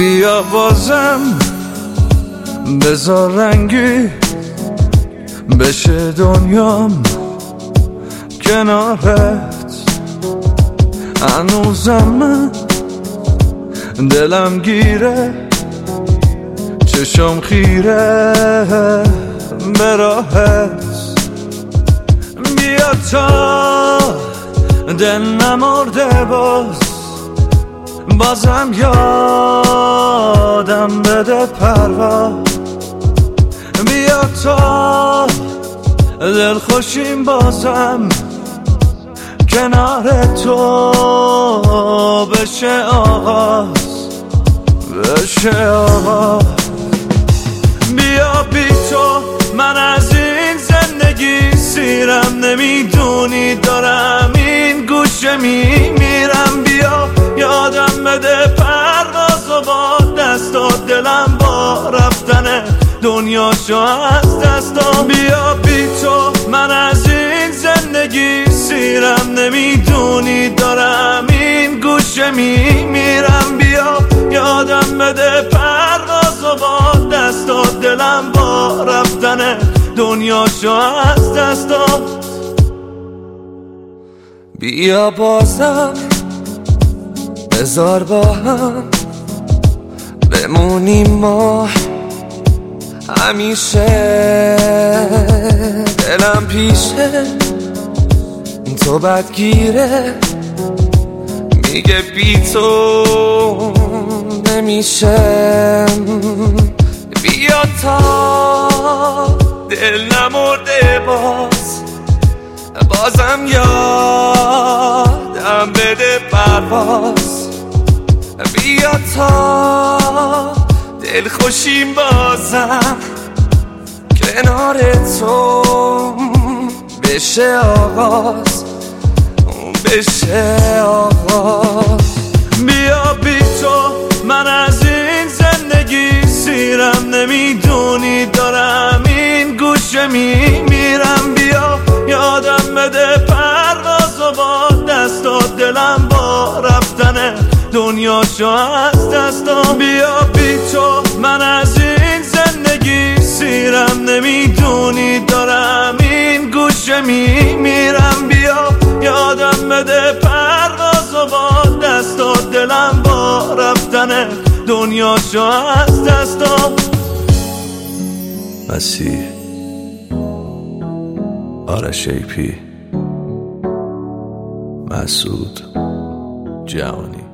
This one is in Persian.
بیا بازم بذار رنگی بشه دنیام کنارت. هنوزم من دلم گیره، چشم خیره به راهت. بیا تا دل نمرده بازم یادم بده پرواز. بیا تا دل خوشیم بازم کنار تو بشه آغاز، بشه آغاز. بیا بی تو من از این زندگی سیرم، نمیدونی دارم این گوشه میمیرم. بیا یادم بده پرواز و با دستات دلم با رفتن دنیاشو از دستم. بیا بی تو من از این زندگی سیرم، نمیدونی دارم این گوشه میمیرم. بیا یادم بده پرواز و با دستات دلم با رفتن دنیاشو از دستم. بیا بازم بذار با هم بمونیم ما همیشه. دلم پیشه تو بدگیره، میگه بی تو نمیشه. بیا تا دل نمرده بازم یادم بده پرواز. بیا تا دل خوشیم بازم کنار تو بشه آغاز، بشه آغاز. بیا بی تو من از این زندگی سیرم، نمیدونی دارم این گوشه میمیرم. بیا یادم بده پرواز و با دستات دلم با رفتن دنیاشو از دستم. بیا بی تو من از این زندگی سیرم، نمیدونی دارم این گوشه میمیرم. بیا یادم بده پرواز و با دستات دلم با رفتن دنیاشو از دستم. مسیح آرش ایپی، مسعود جهانی.